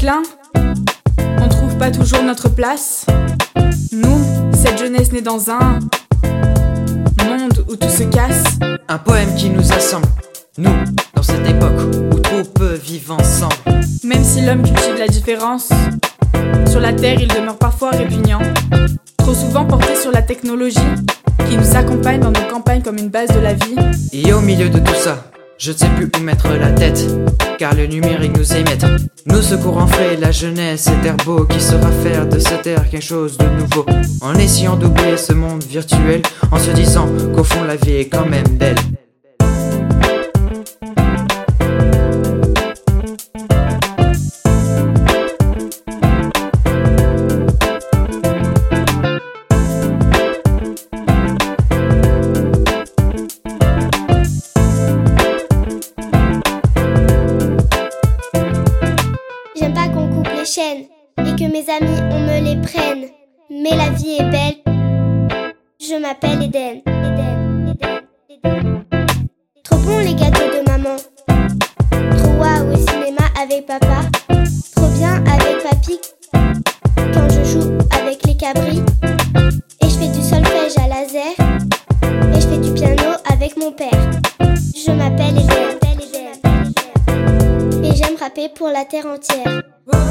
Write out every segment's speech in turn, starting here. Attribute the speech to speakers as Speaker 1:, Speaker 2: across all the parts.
Speaker 1: déclin, on trouve pas toujours notre place. Nous, cette jeunesse née dans un monde où tout se casse.
Speaker 2: Un poème qui nous assemble, nous, dans cette époque où trop peu vivent ensemble.
Speaker 1: Même si l'homme cultive la différence, sur la terre il demeure parfois répugnant. Trop souvent porté sur la technologie, qui nous accompagne dans nos campagnes comme une base de la vie.
Speaker 2: Et au milieu de tout ça, je ne sais plus où mettre la tête, car le numérique nous émette. Nous secourons frais la jeunesse, cet air beau qui saura faire de cette terre quelque chose de nouveau. En essayant d'oublier ce monde virtuel, en se disant qu'au fond la vie est quand même belle.
Speaker 3: J'aime pas qu'on coupe les chaînes et que mes amis on me les prenne. Mais la vie est belle. Je m'appelle Eden. Trop bon les gâteaux de maman. Trop waouh au cinéma avec papa. Trop bien avec papy. Quand je joue avec les cabris. Et je fais du solfège à laser. Et je fais du piano avec mon père. Je m'appelle Eden. Et j'aime rapper pour la terre entière.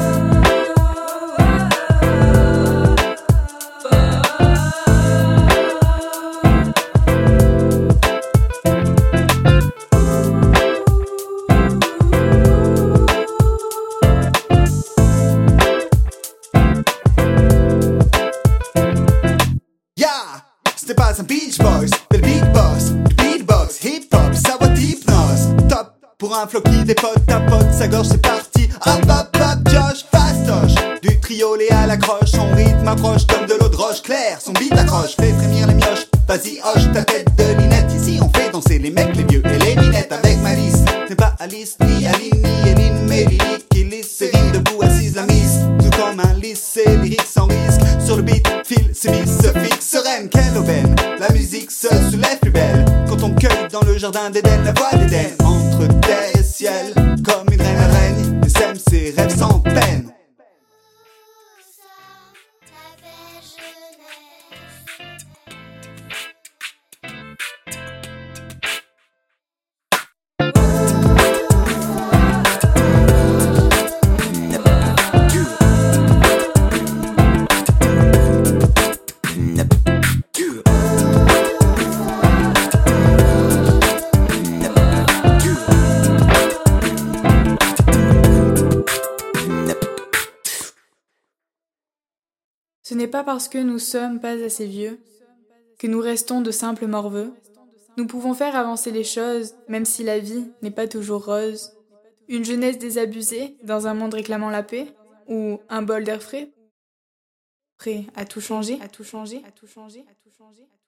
Speaker 4: Yeah, c'était pas un Beach Boys, mais le Big Boss. Beatbox, hip-hop, ça va d'hypnose. Top pour un flow qui dépote, tapote sa gorge, c'est parti. Hop hop hop, Josh, fastoche. Du triolet à la croche, son rythme approche comme de l'eau de roche claire. Son beat accroche, fait frémir les mioches. Vas-y, hoche ta tête de linette. Ici on fait danser les mecs, les vieux et les minettes. Avec Malice, n'est pas Alice, ni Aline, ni Eline, mais Lily qui lisse ses rimes debout assise la mise. Tout comme un lycée, lyrique sans risque. Sur le beat, fil, s'immisce, se fixe, sereine, quelle aubaine. La musique se soulève plus belle quand on cueille dans le jardin d'Éden. La voix d'Éden, entre terre et ciel, comme une reine araigne, et sème ses rêves sans peine.
Speaker 1: Ce n'est pas parce que nous sommes pas assez vieux que nous restons de simples morveux. Nous pouvons faire avancer les choses, même si la vie n'est pas toujours rose. Une jeunesse désabusée dans un monde réclamant la paix, ou un bol d'air frais, prêt à tout changer, à tout changer, à tout changer, à tout changer.